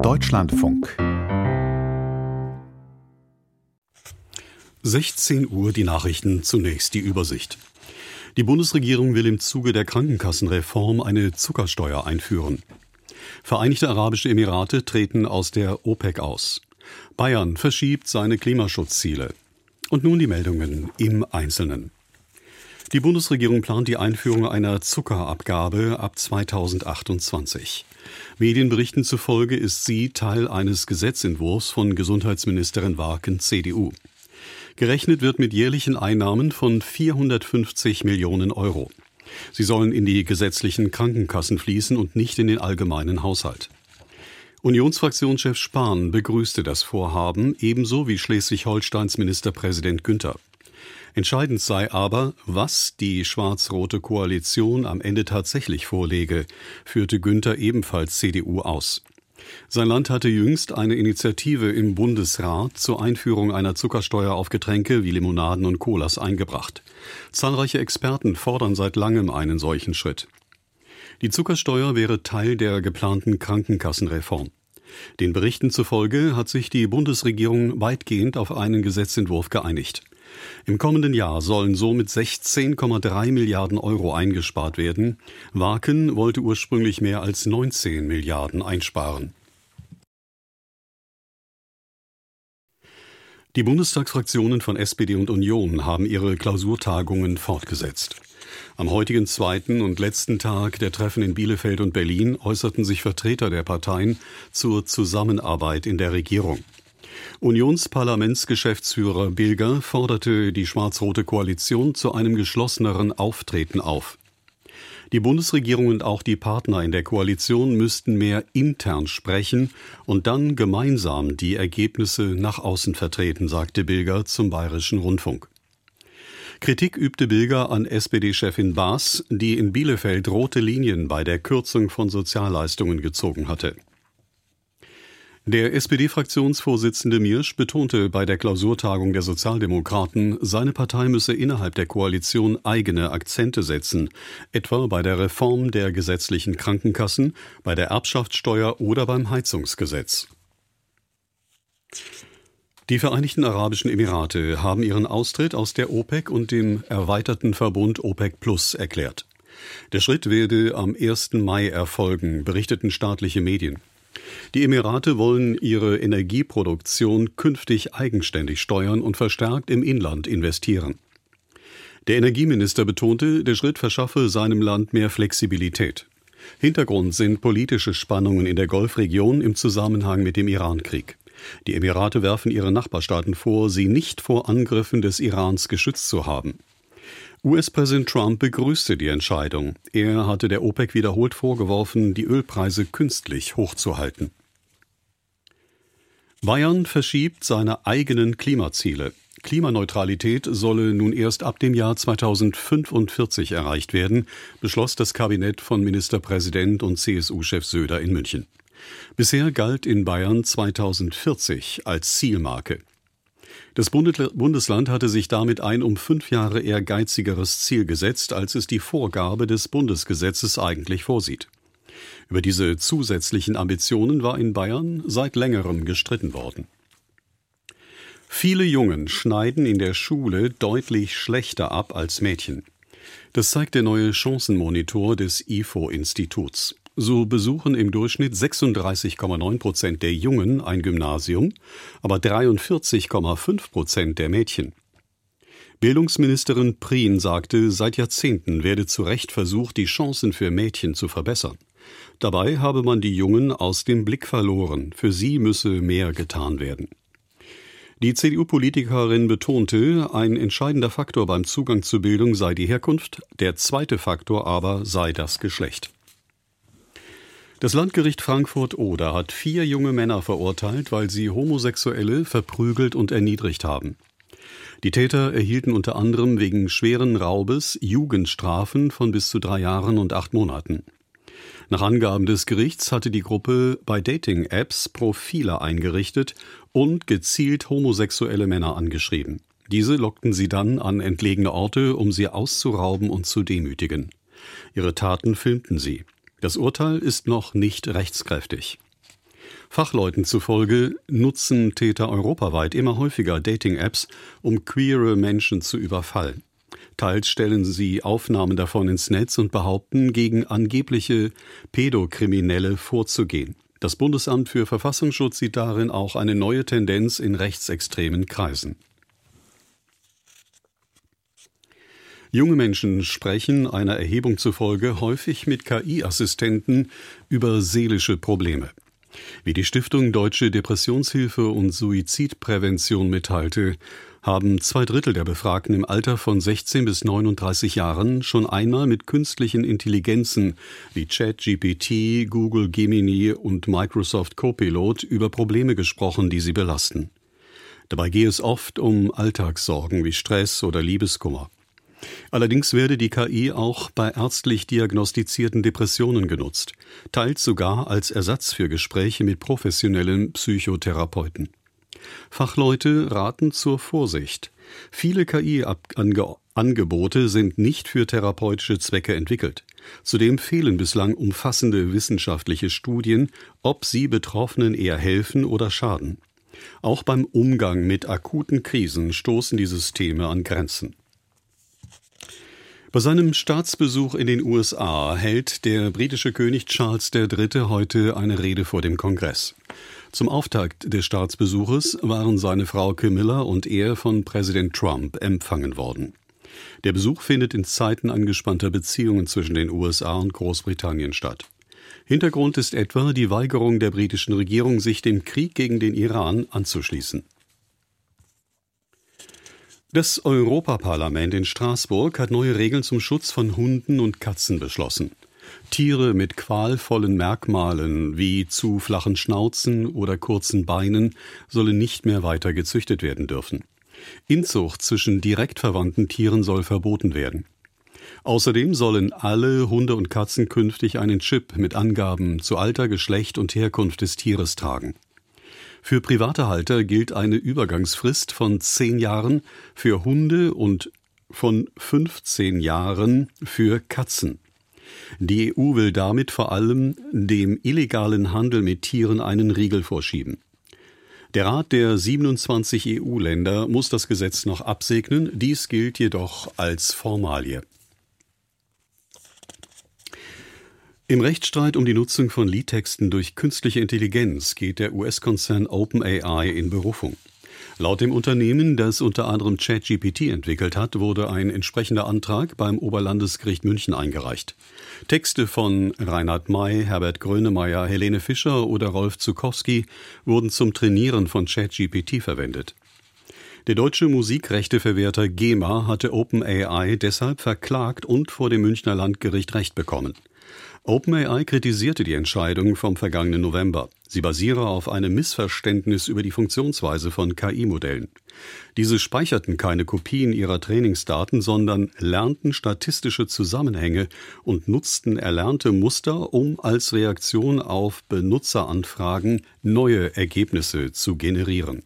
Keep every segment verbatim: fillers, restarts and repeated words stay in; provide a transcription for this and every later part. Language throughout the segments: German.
Deutschlandfunk. sechzehn Uhr die Nachrichten, zunächst die Übersicht. Die Bundesregierung will im Zuge der Krankenkassenreform eine Zuckersteuer einführen. Vereinigte Arabische Emirate treten aus der OPEC aus. Bayern verschiebt seine Klimaschutzziele. Und nun die Meldungen im Einzelnen. Die Bundesregierung plant die Einführung einer Zuckerabgabe ab zweitausendachtundzwanzig. Medienberichten zufolge ist sie Teil eines Gesetzentwurfs von Gesundheitsministerin Warken, C D U. Gerechnet wird mit jährlichen Einnahmen von vierhundertfünfzig Millionen Euro. Sie sollen in die gesetzlichen Krankenkassen fließen und nicht in den allgemeinen Haushalt. Unionsfraktionschef Spahn begrüßte das Vorhaben, ebenso wie Schleswig-Holsteins Ministerpräsident Günther. Entscheidend sei aber, was die schwarz-rote Koalition am Ende tatsächlich vorlege, führte Günther ebenfalls C D U aus. Sein Land hatte jüngst eine Initiative im Bundesrat zur Einführung einer Zuckersteuer auf Getränke wie Limonaden und Colas eingebracht. Zahlreiche Experten fordern seit langem einen solchen Schritt. Die Zuckersteuer wäre Teil der geplanten Krankenkassenreform. Den Berichten zufolge hat sich die Bundesregierung weitgehend auf einen Gesetzentwurf geeinigt. Im kommenden Jahr sollen somit sechzehn Komma drei Milliarden Euro eingespart werden. Warken wollte ursprünglich mehr als neunzehn Milliarden einsparen. Die Bundestagsfraktionen von S P D und Union haben ihre Klausurtagungen fortgesetzt. Am heutigen zweiten und letzten Tag der Treffen in Bielefeld und Berlin äußerten sich Vertreter der Parteien zur Zusammenarbeit in der Regierung. Unionsparlamentsgeschäftsführer Bilger forderte die schwarz-rote Koalition zu einem geschlosseneren Auftreten auf. Die Bundesregierung und auch die Partner in der Koalition müssten mehr intern sprechen und dann gemeinsam die Ergebnisse nach außen vertreten, sagte Bilger zum Bayerischen Rundfunk. Kritik übte Bilger an S P D-Chefin Baas, die in Bielefeld rote Linien bei der Kürzung von Sozialleistungen gezogen hatte. Der S P D-Fraktionsvorsitzende Miersch betonte bei der Klausurtagung der Sozialdemokraten, seine Partei müsse innerhalb der Koalition eigene Akzente setzen, etwa bei der Reform der gesetzlichen Krankenkassen, bei der Erbschaftssteuer oder beim Heizungsgesetz. Die Vereinigten Arabischen Emirate haben ihren Austritt aus der OPEC und dem erweiterten Verbund OPEC Plus erklärt. Der Schritt werde am ersten Mai erfolgen, berichteten staatliche Medien. Die Emirate wollen ihre Energieproduktion künftig eigenständig steuern und verstärkt im Inland investieren. Der Energieminister betonte, der Schritt verschaffe seinem Land mehr Flexibilität. Hintergrund sind politische Spannungen in der Golfregion im Zusammenhang mit dem Irankrieg. Die Emirate werfen ihre Nachbarstaaten vor, sie nicht vor Angriffen des Irans geschützt zu haben. U S-Präsident Trump begrüßte die Entscheidung. Er hatte der OPEC wiederholt vorgeworfen, die Ölpreise künstlich hochzuhalten. Bayern verschiebt seine eigenen Klimaziele. Klimaneutralität solle nun erst ab dem Jahr zweitausendfünfundvierzig erreicht werden, beschloss das Kabinett von Ministerpräsident und C S U-Chef Söder in München. Bisher galt in Bayern zweitausendvierzig als Zielmarke. Das Bundesland hatte sich damit ein um fünf Jahre ehrgeizigeres Ziel gesetzt, als es die Vorgabe des Bundesgesetzes eigentlich vorsieht. Über diese zusätzlichen Ambitionen war in Bayern seit längerem gestritten worden. Viele Jungen schneiden in der Schule deutlich schlechter ab als Mädchen. Das zeigt der neue Chancenmonitor des I F O-Instituts. So besuchen im Durchschnitt sechsunddreißig Komma neun Prozent der Jungen ein Gymnasium, aber dreiundvierzig Komma fünf Prozent der Mädchen. Bildungsministerin Prien sagte, seit Jahrzehnten werde zu Recht versucht, die Chancen für Mädchen zu verbessern. Dabei habe man die Jungen aus dem Blick verloren. Für sie müsse mehr getan werden. Die C D U-Politikerin betonte, ein entscheidender Faktor beim Zugang zu Bildung sei die Herkunft, der zweite Faktor aber sei das Geschlecht. Das Landgericht Frankfurt-Oder hat vier junge Männer verurteilt, weil sie Homosexuelle verprügelt und erniedrigt haben. Die Täter erhielten unter anderem wegen schweren Raubes Jugendstrafen von bis zu drei Jahren und acht Monaten. Nach Angaben des Gerichts hatte die Gruppe bei Dating-Apps Profile eingerichtet und gezielt homosexuelle Männer angeschrieben. Diese lockten sie dann an entlegene Orte, um sie auszurauben und zu demütigen. Ihre Taten filmten sie. Das Urteil ist noch nicht rechtskräftig. Fachleuten zufolge nutzen Täter europaweit immer häufiger Dating-Apps, um queere Menschen zu überfallen. Teils stellen sie Aufnahmen davon ins Netz und behaupten, gegen angebliche Pädokriminelle vorzugehen. Das Bundesamt für Verfassungsschutz sieht darin auch eine neue Tendenz in rechtsextremen Kreisen. Junge Menschen sprechen einer Erhebung zufolge häufig mit K I-Assistenten über seelische Probleme. Wie die Stiftung Deutsche Depressionshilfe und Suizidprävention mitteilte, haben zwei Drittel der Befragten im Alter von sechzehn bis neununddreißig Jahren schon einmal mit künstlichen Intelligenzen wie ChatGPT, Google Gemini und Microsoft Copilot über Probleme gesprochen, die sie belasten. Dabei gehe es oft um Alltagssorgen wie Stress oder Liebeskummer. Allerdings werde die K I auch bei ärztlich diagnostizierten Depressionen genutzt, teils sogar als Ersatz für Gespräche mit professionellen Psychotherapeuten. Fachleute raten zur Vorsicht. Viele K I-Angebote sind nicht für therapeutische Zwecke entwickelt. Zudem fehlen bislang umfassende wissenschaftliche Studien, ob sie Betroffenen eher helfen oder schaden. Auch beim Umgang mit akuten Krisen stoßen die Systeme an Grenzen. Bei seinem Staatsbesuch in den U S A hält der britische König Charles der Dritte heute eine Rede vor dem Kongress. Zum Auftakt des Staatsbesuches waren seine Frau Camilla und er von Präsident Trump empfangen worden. Der Besuch findet in Zeiten angespannter Beziehungen zwischen den U S A und Großbritannien statt. Hintergrund ist etwa die Weigerung der britischen Regierung, sich dem Krieg gegen den Iran anzuschließen. Das Europaparlament in Straßburg hat neue Regeln zum Schutz von Hunden und Katzen beschlossen. Tiere mit qualvollen Merkmalen wie zu flachen Schnauzen oder kurzen Beinen sollen nicht mehr weiter gezüchtet werden dürfen. Inzucht zwischen direkt verwandten Tieren soll verboten werden. Außerdem sollen alle Hunde und Katzen künftig einen Chip mit Angaben zu Alter, Geschlecht und Herkunft des Tieres tragen. Für private Halter gilt eine Übergangsfrist von zehn Jahren für Hunde und von fünfzehn Jahren für Katzen. Die E U will damit vor allem dem illegalen Handel mit Tieren einen Riegel vorschieben. Der Rat der siebenundzwanzig E U-Länder muss das Gesetz noch absegnen, dies gilt jedoch als Formalie. Im Rechtsstreit um die Nutzung von Liedtexten durch künstliche Intelligenz geht der U S-Konzern OpenAI in Berufung. Laut dem Unternehmen, das unter anderem ChatGPT entwickelt hat, wurde ein entsprechender Antrag beim Oberlandesgericht München eingereicht. Texte von Reinhard May, Herbert Grönemeyer, Helene Fischer oder Rolf Zuckowski wurden zum Trainieren von ChatGPT verwendet. Der deutsche Musikrechteverwerter GEMA hatte OpenAI deshalb verklagt und vor dem Münchner Landgericht Recht bekommen. OpenAI kritisierte die Entscheidung vom vergangenen November. Sie basiere auf einem Missverständnis über die Funktionsweise von K I-Modellen. Diese speicherten keine Kopien ihrer Trainingsdaten, sondern lernten statistische Zusammenhänge und nutzten erlernte Muster, um als Reaktion auf Benutzeranfragen neue Ergebnisse zu generieren.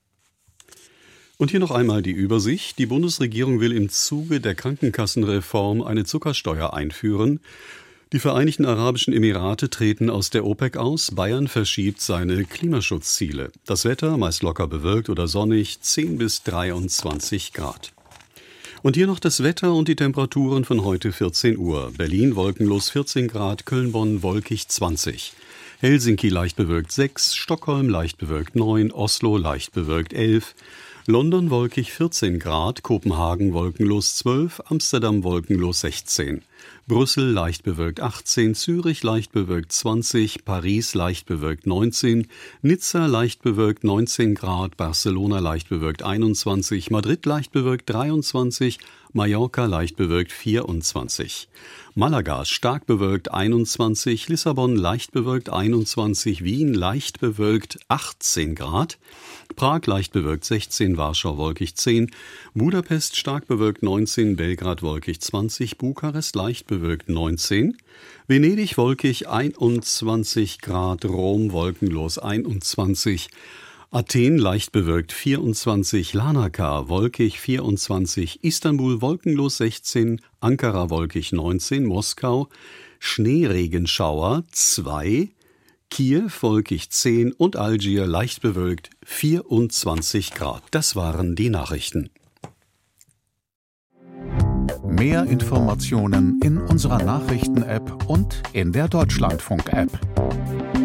Und hier noch einmal die Übersicht. Die Bundesregierung will im Zuge der Krankenkassenreform eine Zuckersteuer einführen. Die Vereinigten Arabischen Emirate treten aus der OPEC aus. Bayern verschiebt seine Klimaschutzziele. Das Wetter meist locker bewölkt oder sonnig, zehn bis dreiundzwanzig Grad. Und hier noch das Wetter und die Temperaturen von heute vierzehn Uhr. Berlin wolkenlos vierzehn Grad, Köln-Bonn wolkig zwanzig. Helsinki leicht bewölkt sechs, Stockholm leicht bewölkt neun, Oslo leicht bewölkt elf. London wolkig vierzehn Grad, Kopenhagen wolkenlos zwölf, Amsterdam wolkenlos sechzehn. Brüssel leicht bewölkt achtzehn, Zürich leicht bewölkt zwanzig, Paris leicht bewölkt neunzehn, Nizza leicht bewölkt neunzehn Grad, Barcelona leicht bewölkt einundzwanzig, Madrid leicht bewölkt dreiundzwanzig, Mallorca leicht bewölkt vierundzwanzig. Malaga stark bewölkt einundzwanzig, Lissabon leicht bewölkt einundzwanzig, Wien leicht bewölkt achtzehn Grad, Prag leicht bewölkt sechzehn, Warschau wolkig zehn, Budapest stark bewölkt neunzehn, Belgrad wolkig zwanzig, Bukarest leicht bewölkt neunzehn, Venedig wolkig einundzwanzig Grad, Rom wolkenlos einundzwanzig, Athen leicht bewölkt vierundzwanzig, Larnaca wolkig vierundzwanzig, Istanbul wolkenlos sechzehn, Ankara wolkig neunzehn, Moskau Schneeregenschauer zwei, Kiew wolkig zehn und Algier leicht bewölkt vierundzwanzig Grad. Das waren die Nachrichten. Mehr Informationen in unserer Nachrichten-App und in der Deutschlandfunk-App.